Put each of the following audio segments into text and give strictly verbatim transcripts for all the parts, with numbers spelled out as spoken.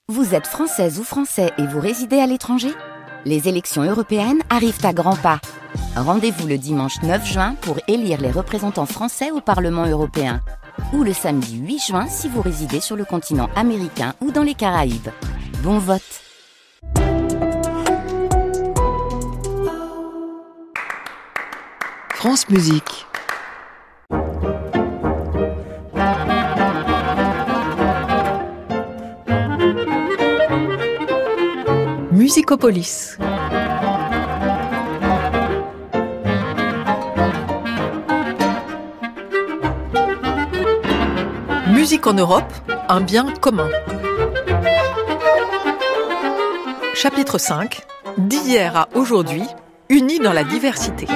Vous êtes française ou français et vous résidez à l'étranger ? Les élections européennes arrivent à grands pas. Rendez-vous le dimanche neuf juin pour élire les représentants français au Parlement européen. Ou le samedi huit juin si vous résidez sur le continent américain ou dans les Caraïbes. Bon vote! France Musique. Musicopolis. Musique en Europe, un bien commun. Chapitre cinq. D'hier à aujourd'hui, unis dans la diversité.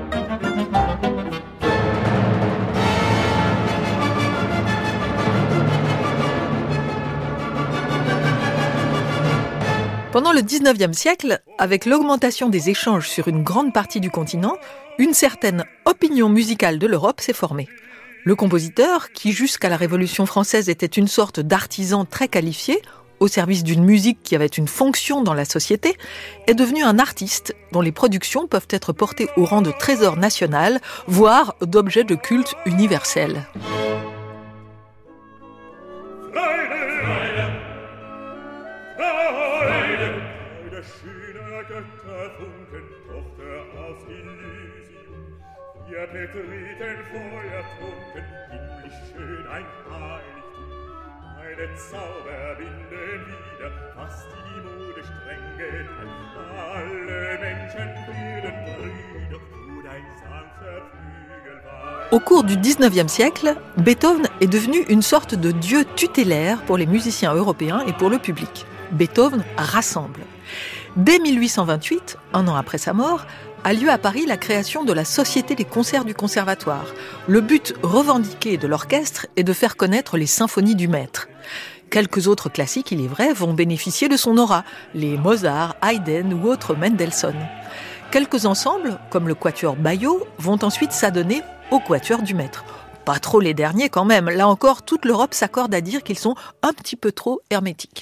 Pendant le dix-neuvième siècle, avec l'augmentation des échanges sur une grande partie du continent, une certaine opinion musicale de l'Europe s'est formée. Le compositeur, qui jusqu'à la Révolution française était une sorte d'artisan très qualifié, au service d'une musique qui avait une fonction dans la société, est devenu un artiste dont les productions peuvent être portées au rang de trésor national, voire d'objet de culte universel. Au cours du dix-neuvième siècle, Beethoven est devenu une sorte de dieu tutélaire pour les musiciens européens et pour le public. Beethoven rassemble. Dès mille huit cent vingt-huit, un an après sa mort, a lieu à Paris la création de la Société des concerts du Conservatoire. Le but revendiqué de l'orchestre est de faire connaître les symphonies du maître. Quelques autres classiques, il est vrai, vont bénéficier de son aura, les Mozart, Haydn ou autres Mendelssohn. Quelques ensembles, comme le Quatuor Baillot, vont ensuite s'adonner au Quatuor du maître. Pas trop les derniers quand même, là encore toute l'Europe s'accorde à dire qu'ils sont un petit peu trop hermétiques.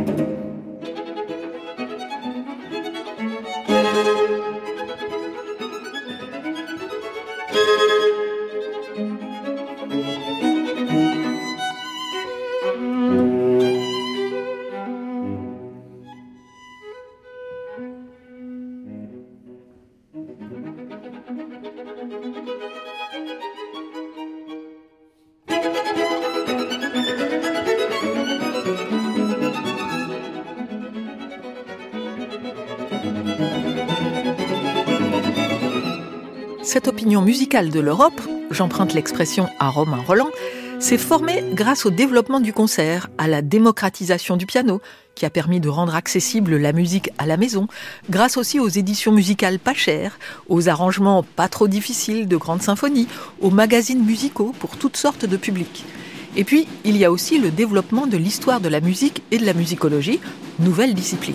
Cette opinion musicale de l'Europe, j'emprunte l'expression à Romain Rolland, s'est formée grâce au développement du concert, à la démocratisation du piano, qui a permis de rendre accessible la musique à la maison, grâce aussi aux éditions musicales pas chères, aux arrangements pas trop difficiles de grandes symphonies, aux magazines musicaux pour toutes sortes de publics. Et puis, il y a aussi le développement de l'histoire de la musique et de la musicologie, nouvelle discipline.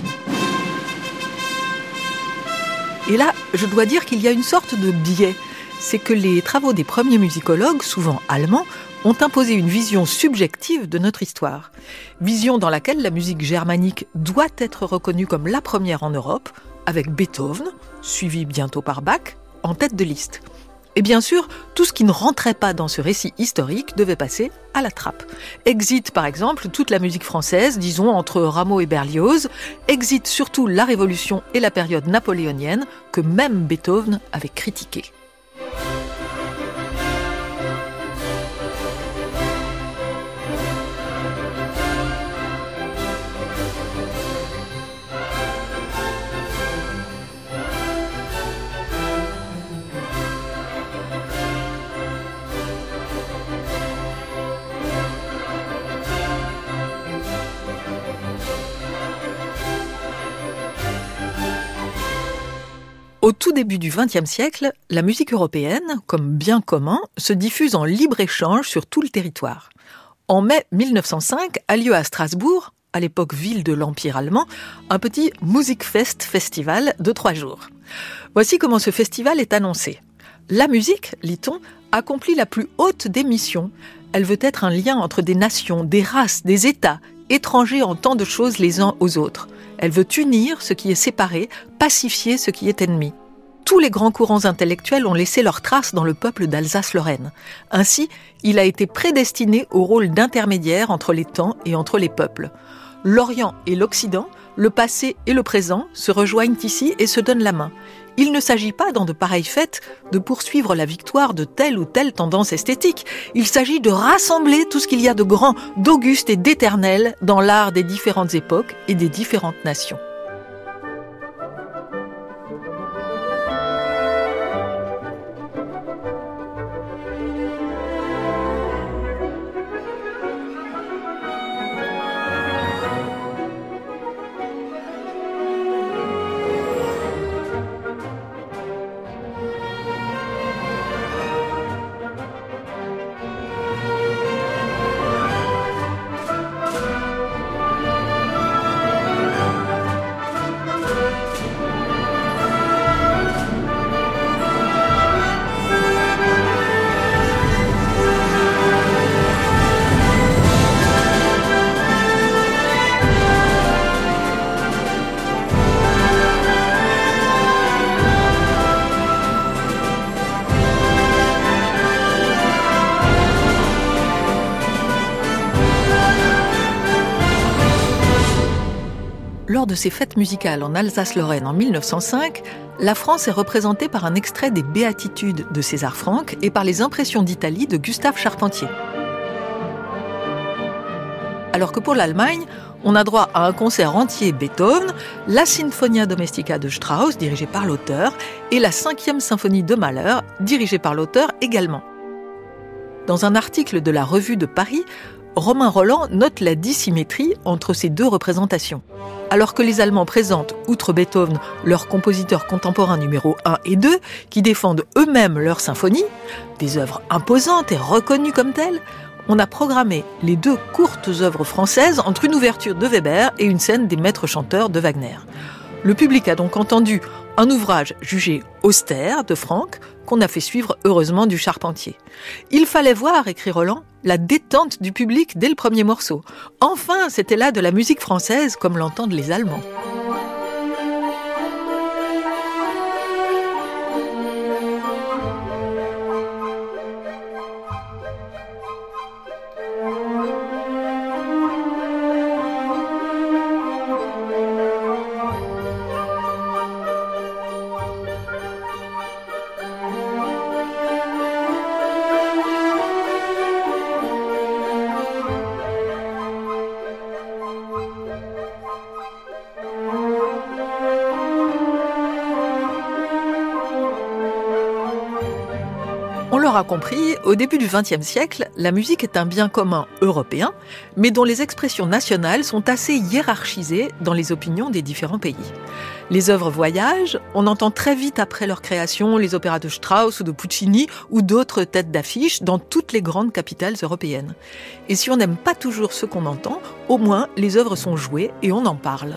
Et là, je dois dire qu'il y a une sorte de biais. C'est que les travaux des premiers musicologues, souvent allemands, ont imposé une vision subjective de notre histoire. Vision dans laquelle la musique germanique doit être reconnue comme la première en Europe, avec Beethoven, suivi bientôt par Bach, en tête de liste. Et bien sûr, tout ce qui ne rentrait pas dans ce récit historique devait passer à la trappe. Exit par exemple toute la musique française, disons entre Rameau et Berlioz, exit surtout la Révolution et la période napoléonienne que même Beethoven avait critiquée. Au tout début du vingtième siècle, la musique européenne, comme bien commun, se diffuse en libre-échange sur tout le territoire. En mai mille neuf cent cinq, a lieu à Strasbourg, à l'époque ville de l'Empire allemand, un petit Musikfest festival de trois jours. Voici comment ce festival est annoncé. La musique, lit-on, accomplit la plus haute des missions. Elle veut être un lien entre des nations, des races, des États, étrangers en tant de choses les uns aux autres. Elle veut unir ce qui est séparé, pacifier ce qui est ennemi. Tous les grands courants intellectuels ont laissé leurs traces dans le peuple d'Alsace-Lorraine. Ainsi, il a été prédestiné au rôle d'intermédiaire entre les temps et entre les peuples. L'Orient et l'Occident, le passé et le présent se rejoignent ici et se donnent la main. Il ne s'agit pas, dans de pareilles fêtes, de poursuivre la victoire de telle ou telle tendance esthétique. Il s'agit de rassembler tout ce qu'il y a de grand, d'auguste et d'éternel dans l'art des différentes époques et des différentes nations. Lors de ces fêtes musicales en Alsace-Lorraine en mille neuf cent cinq, la France est représentée par un extrait des Béatitudes de César Franck et par les Impressions d'Italie de Gustave Charpentier. Alors que pour l'Allemagne, on a droit à un concert entier Beethoven, la Sinfonia Domestica de Strauss, dirigée par l'auteur, et la cinquième symphonie de Mahler, dirigée par l'auteur également. Dans un article de la Revue de Paris, Romain Rolland note la dissymétrie entre ces deux représentations. Alors que les Allemands présentent, outre Beethoven, leurs compositeurs contemporains numéro un et deux, qui défendent eux-mêmes leurs symphonies, des œuvres imposantes et reconnues comme telles, on a programmé les deux courtes œuvres françaises entre une ouverture de Weber et une scène des maîtres chanteurs de Wagner. Le public a donc entendu un ouvrage jugé austère de Franck, qu'on a fait suivre heureusement du Charpentier. Il fallait voir, écrit Rolland, la détente du public dès le premier morceau. Enfin, c'était là de la musique française comme l'entendent les Allemands. On l'aura compris, au début du vingtième siècle, la musique est un bien commun européen, mais dont les expressions nationales sont assez hiérarchisées dans les opinions des différents pays. Les œuvres voyagent, on entend très vite après leur création les opéras de Strauss ou de Puccini ou d'autres têtes d'affiche dans toutes les grandes capitales européennes. Et si on n'aime pas toujours ce qu'on entend, au moins les œuvres sont jouées et on en parle.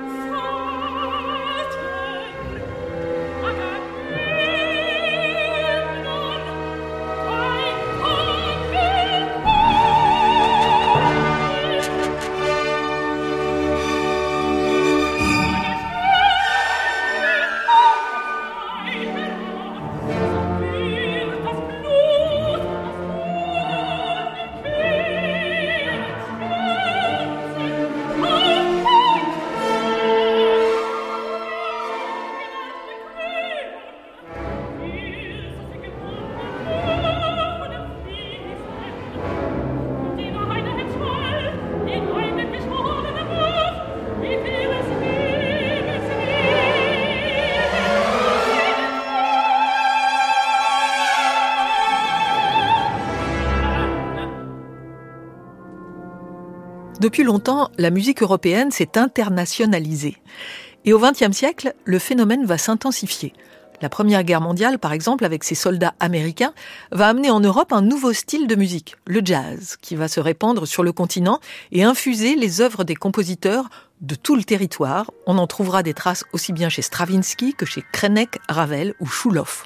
Depuis longtemps, la musique européenne s'est internationalisée. Et au vingtième siècle, le phénomène va s'intensifier. La Première Guerre mondiale, par exemple, avec ses soldats américains, va amener en Europe un nouveau style de musique, le jazz, qui va se répandre sur le continent et infuser les œuvres des compositeurs de tout le territoire. On en trouvera des traces aussi bien chez Stravinsky que chez Krenek, Ravel ou Schulhoff.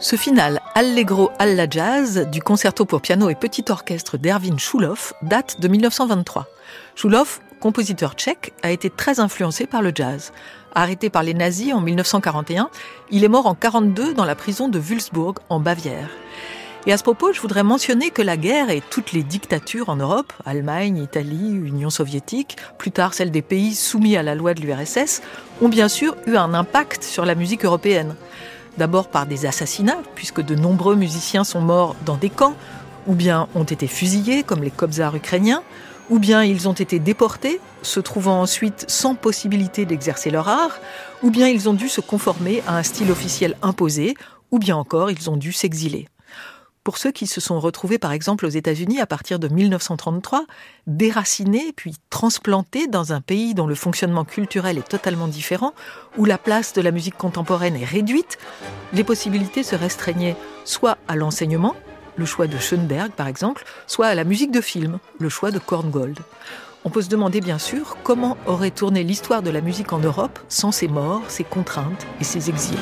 Ce final Allegro alla jazz du concerto pour piano et petit orchestre d'Erwin Schulhoff date de dix-neuf cent vingt-trois. Schulhoff, compositeur tchèque, a été très influencé par le jazz. Arrêté par les nazis en dix-neuf cent quarante et un, il est mort en quarante-deux dans la prison de Wülfsburg en Bavière. Et à ce propos, je voudrais mentionner que la guerre et toutes les dictatures en Europe, Allemagne, Italie, Union soviétique, plus tard celles des pays soumis à la loi de l'U R S S, ont bien sûr eu un impact sur la musique européenne. D'abord par des assassinats, puisque de nombreux musiciens sont morts dans des camps, ou bien ont été fusillés, comme les kobzars ukrainiens, ou bien ils ont été déportés, se trouvant ensuite sans possibilité d'exercer leur art, ou bien ils ont dû se conformer à un style officiel imposé, ou bien encore ils ont dû s'exiler. Pour ceux qui se sont retrouvés par exemple aux États-Unis à partir de dix-neuf cent trente-trois, déracinés puis transplantés dans un pays dont le fonctionnement culturel est totalement différent, où la place de la musique contemporaine est réduite, les possibilités se restreignaient soit à l'enseignement, le choix de Schoenberg par exemple, soit à la musique de film, le choix de Korngold. On peut se demander bien sûr comment aurait tourné l'histoire de la musique en Europe sans ces morts, ces contraintes et ces exils.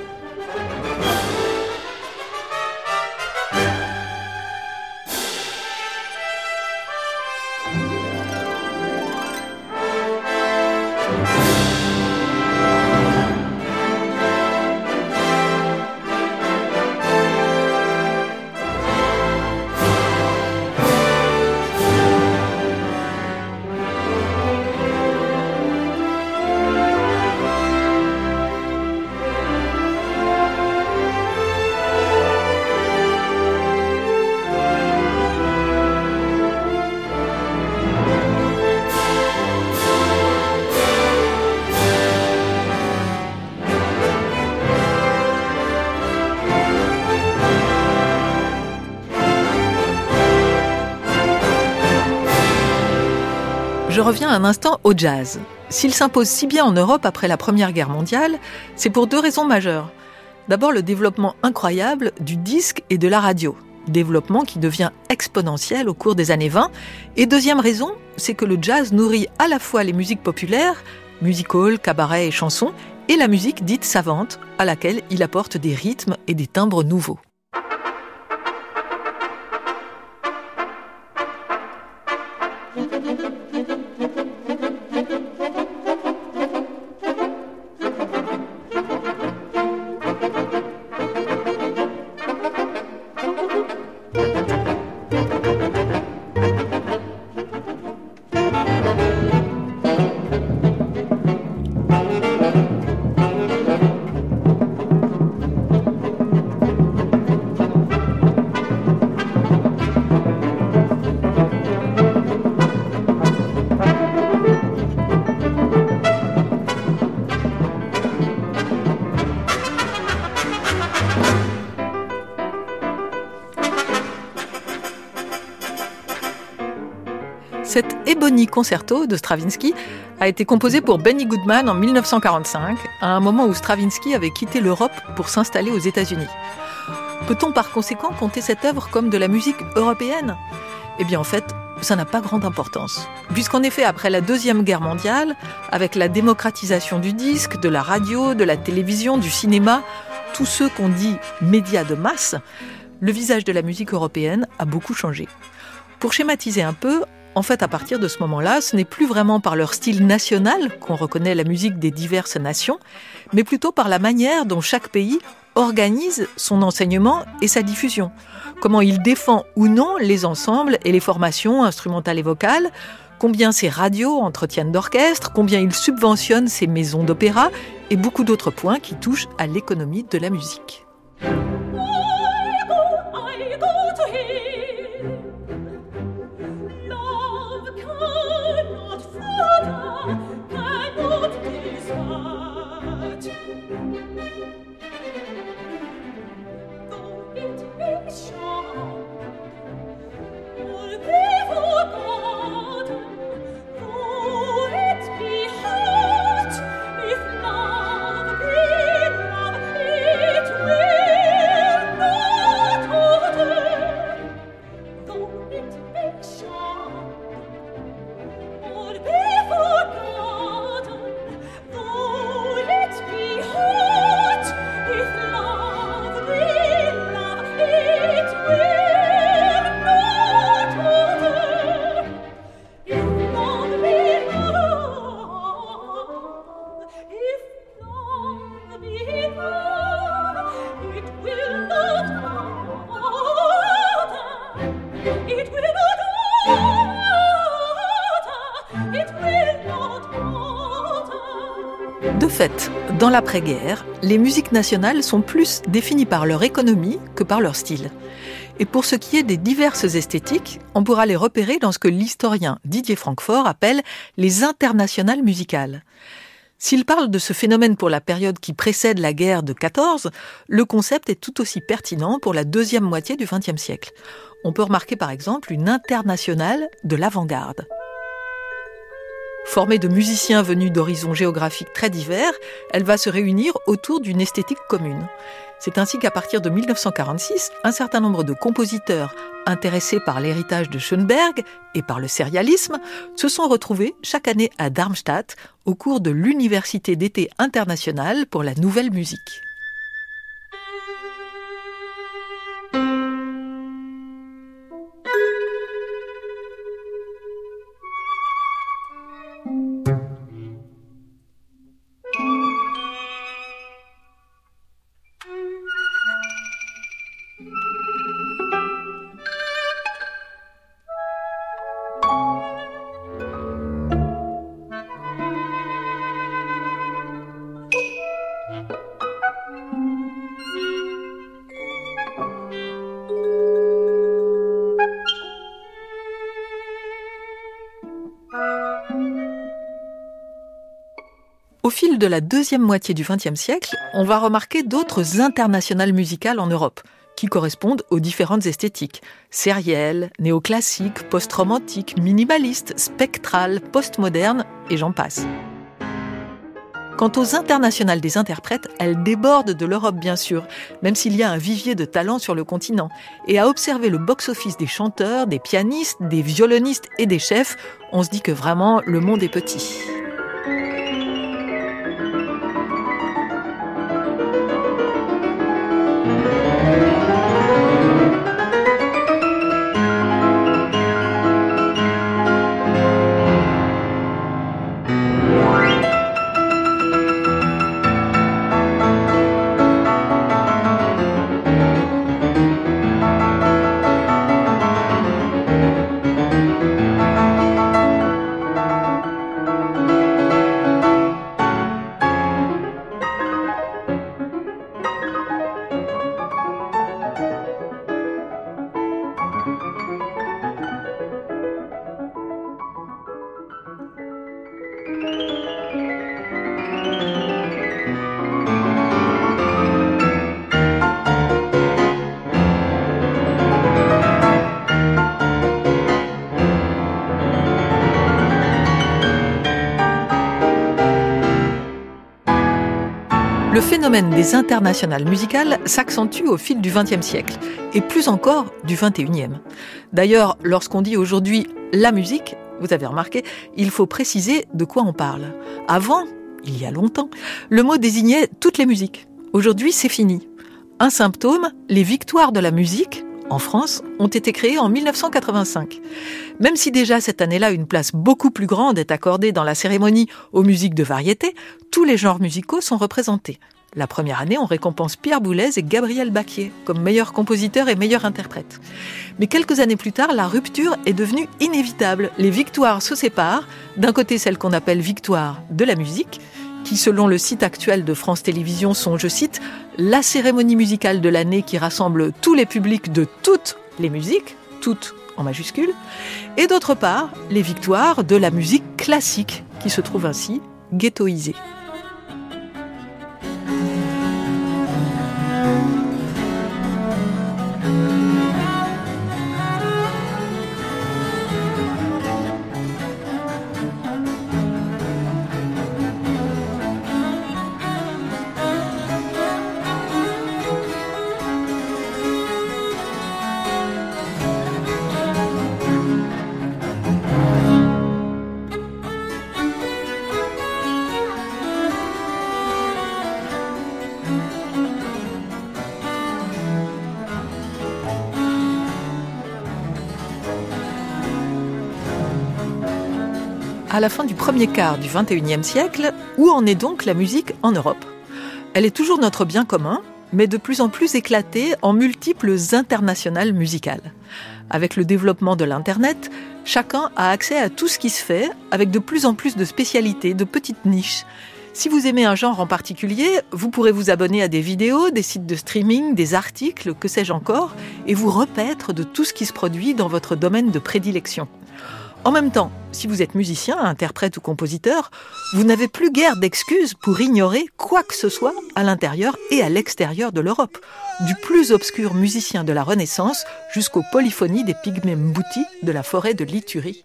Je reviens un instant au jazz. S'il s'impose si bien en Europe après la Première Guerre mondiale, c'est pour deux raisons majeures. D'abord, le développement incroyable du disque et de la radio. Développement qui devient exponentiel au cours des années vingt. Et deuxième raison, c'est que le jazz nourrit à la fois les musiques populaires, music hall, cabaret et chansons, et la musique dite savante, à laquelle il apporte des rythmes et des timbres nouveaux. Cet Ebony Concerto de Stravinsky a été composé pour Benny Goodman en dix-neuf cent quarante-cinq, à un moment où Stravinsky avait quitté l'Europe pour s'installer aux États-Unis. Peut-on par conséquent compter cette œuvre comme de la musique européenne ? Eh bien en fait, ça n'a pas grande importance. Puisqu'en effet, après la Deuxième Guerre mondiale, avec la démocratisation du disque, de la radio, de la télévision, du cinéma, tous ceux qu'on dit médias de masse, le visage de la musique européenne a beaucoup changé. Pour schématiser un peu, en fait, à partir de ce moment-là, ce n'est plus vraiment par leur style national qu'on reconnaît la musique des diverses nations, mais plutôt par la manière dont chaque pays organise son enseignement et sa diffusion. Comment il défend ou non les ensembles et les formations instrumentales et vocales, combien ses radios entretiennent d'orchestres, combien il subventionne ses maisons d'opéra et beaucoup d'autres points qui touchent à l'économie de la musique. It will fait, dans l'après-guerre, les musiques nationales sont plus définies par leur économie que par leur style. Et pour ce qui est des diverses esthétiques, on pourra les repérer dans ce que l'historien Didier Francfort appelle les internationales musicales. S'il parle de ce phénomène pour la période qui précède la guerre de quatorze, le concept est tout aussi pertinent pour la deuxième moitié du vingtième siècle. On peut remarquer par exemple une internationale de l'avant-garde. Formée de musiciens venus d'horizons géographiques très divers, elle va se réunir autour d'une esthétique commune. C'est ainsi qu'à partir de mille neuf cent quarante-six, un certain nombre de compositeurs intéressés par l'héritage de Schoenberg et par le sérialisme se sont retrouvés chaque année à Darmstadt au cours de l'Université d'été internationale pour la nouvelle musique. Au fil de la deuxième moitié du vingtième siècle, on va remarquer d'autres internationales musicales en Europe, qui correspondent aux différentes esthétiques. Sérielles, néoclassiques, post-romantiques, minimalistes, spectrales, postmodernes, et j'en passe. Quant aux internationales des interprètes, elles débordent de l'Europe bien sûr, même s'il y a un vivier de talents sur le continent. Et à observer le box-office des chanteurs, des pianistes, des violonistes et des chefs, on se dit que vraiment le monde est petit. Le phénomène des internationales musicales s'accentue au fil du vingtième siècle, et plus encore du vingt et unième. D'ailleurs, lorsqu'on dit aujourd'hui « la musique », vous avez remarqué, il faut préciser de quoi on parle. Avant, il y a longtemps, le mot désignait toutes les musiques. Aujourd'hui, c'est fini. Un symptôme, les victoires de la musique, en France, ont été créées en mille neuf cent quatre-vingt-cinq. Même si déjà cette année-là, une place beaucoup plus grande est accordée dans la cérémonie aux musiques de variété, tous les genres musicaux sont représentés. La première année, on récompense Pierre Boulez et Gabriel Bacquier comme meilleurs compositeurs et meilleurs interprètes. Mais quelques années plus tard, la rupture est devenue inévitable. Les victoires se séparent. D'un côté, celles qu'on appelle victoires de la musique, qui, selon le site actuel de France Télévisions, sont, je cite, « la cérémonie musicale de l'année qui rassemble tous les publics de toutes les musiques », toutes en majuscules, et d'autre part, les victoires de la musique classique, qui se trouve ainsi ghettoisée. À la fin du premier quart du vingt et unième siècle, où en est donc la musique en Europe ? Elle est toujours notre bien commun, mais de plus en plus éclatée en multiples internationales musicales. Avec le développement de l'Internet, chacun a accès à tout ce qui se fait, avec de plus en plus de spécialités, de petites niches. Si vous aimez un genre en particulier, vous pourrez vous abonner à des vidéos, des sites de streaming, des articles, que sais-je encore, et vous repaître de tout ce qui se produit dans votre domaine de prédilection. En même temps, si vous êtes musicien, interprète ou compositeur, vous n'avez plus guère d'excuses pour ignorer quoi que ce soit à l'intérieur et à l'extérieur de l'Europe, du plus obscur musicien de la Renaissance jusqu'aux polyphonies des pygmées mboutis de la forêt de l'Ithurie.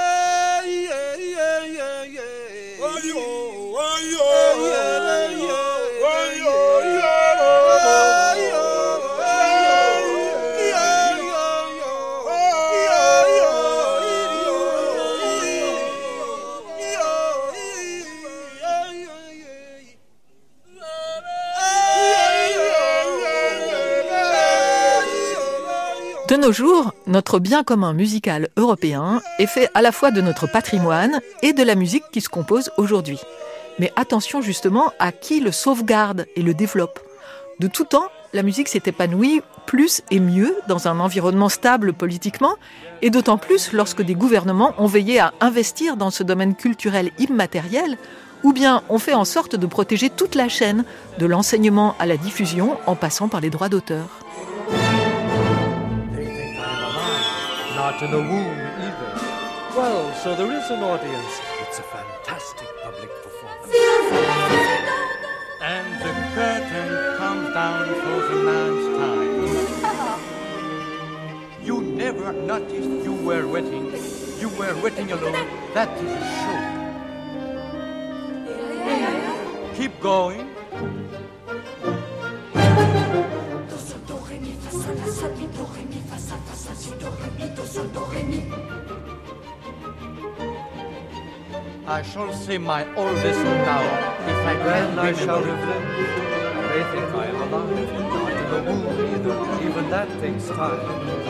De nos jours, notre bien commun musical européen est fait à la fois de notre patrimoine et de la musique qui se compose aujourd'hui. Mais attention justement à qui le sauvegarde et le développe. De tout temps, la musique s'est épanouie plus et mieux dans un environnement stable politiquement, et d'autant plus lorsque des gouvernements ont veillé à investir dans ce domaine culturel immatériel, ou bien ont fait en sorte de protéger toute la chaîne, de l'enseignement à la diffusion en passant par les droits d'auteur. Not in a womb either. Well, so there is an audience. It's a fantastic public performance. And the curtain comes down for the man's time. You never noticed you were waiting. You were waiting alone. That is a show. Keep going. I shall say my oldest now, if I can remember. I shall reflect. They think I am alive, not in the womb either. Even that takes time.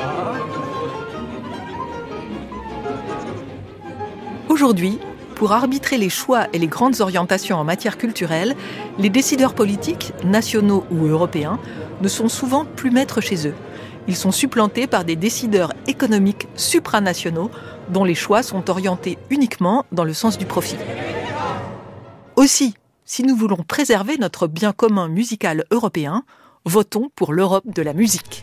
Aujourd'hui, pour arbitrer les choix et les grandes orientations en matière culturelle, les décideurs politiques, nationaux ou européens, ne sont souvent plus maîtres chez eux. Ils sont supplantés par des décideurs économiques supranationaux dont les choix sont orientés uniquement dans le sens du profit. Aussi, si nous voulons préserver notre bien commun musical européen, votons pour l'Europe de la musique.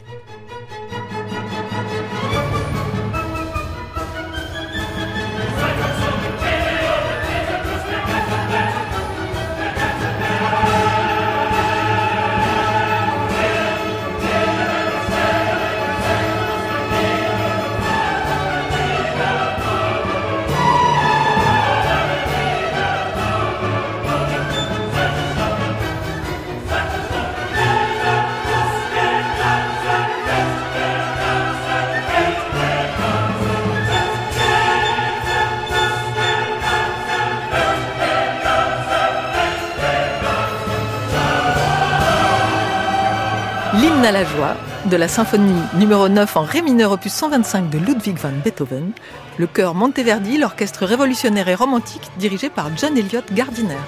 L'hymne à la joie de la symphonie numéro neuf en ré mineur opus cent vingt-cinq de Ludwig van Beethoven, le chœur Monteverdi, l'orchestre révolutionnaire et romantique dirigé par John Eliot Gardiner.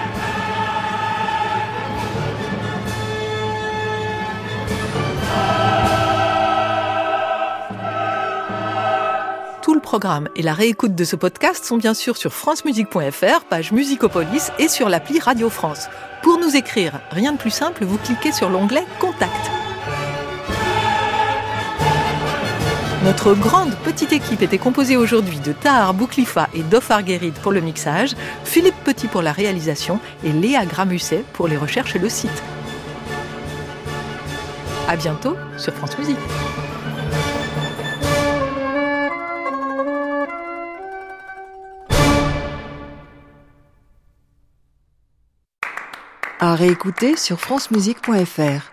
Tout le programme et la réécoute de ce podcast sont bien sûr sur francemusique point f r, page Musicopolis et sur l'appli Radio France. Pour nous écrire, rien de plus simple, vous cliquez sur l'onglet « Contact ». Notre grande petite équipe était composée aujourd'hui de Tahar Bouklifa et Dofar Guérid pour le mixage, Philippe Petit pour la réalisation et Léa Gramusset pour les recherches et le site. À bientôt sur France Musique. À réécouter sur francemusique point f r.